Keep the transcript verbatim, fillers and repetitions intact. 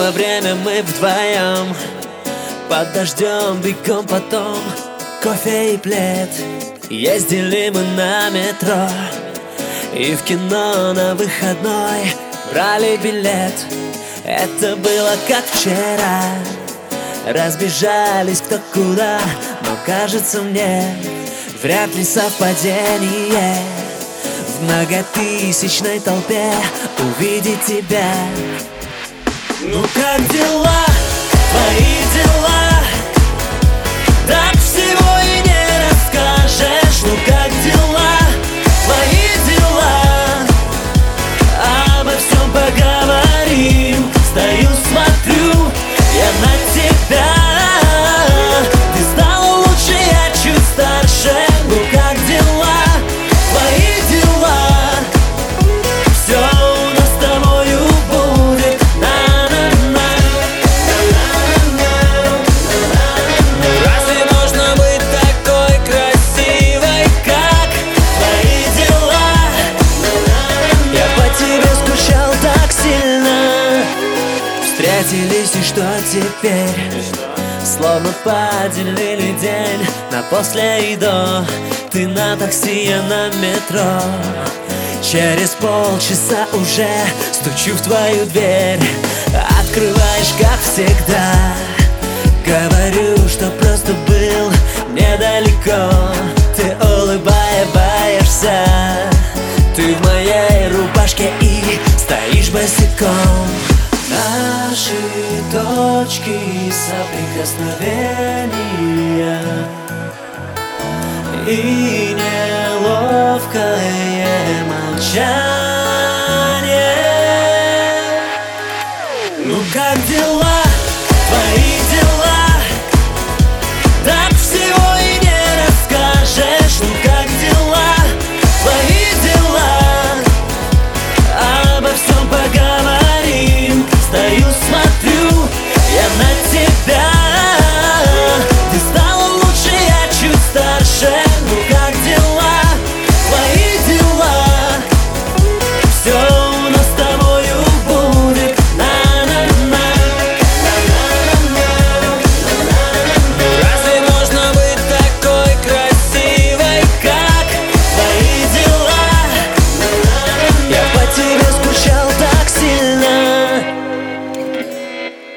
Было время, мы вдвоем под дождем, бегом потом, кофе и плед. Ездили мы на метро и в кино на выходной брали билет. Это было как вчера, разбежались кто куда, но кажется мне, вряд ли совпадение в многотысячной толпе увидеть тебя. Ну как дела, твои дела? Так всего и не расскажешь. Ну как дела, твои дела? Обо всем поговорим. Стою, смотрю я на тебя. Ты стала лучше, я чуть старше. Ну как дела, твои дела? Все у нас с тобою будет. Разве можно быть такой красивой, как твои дела? Я по тебе скучал так сильно. Встретились, и что теперь? Словно поделили день на после и до. Ты на такси, я на метро. Через полчаса уже стучу в твою дверь. Открываешь, как всегда. Говорю, что просто был недалеко. Ты улыбаешься. Ты в моей рубашке и стоишь босиком. Наши точки соприкосновения и неловкое молчание. Ну как дела, твои дела? Так всего и не расскажешь. Ну как дела, твои дела? Обо всем поговорим. Стою, смотрю я на тебя. Ты стала лучше, я чуть старше. Ну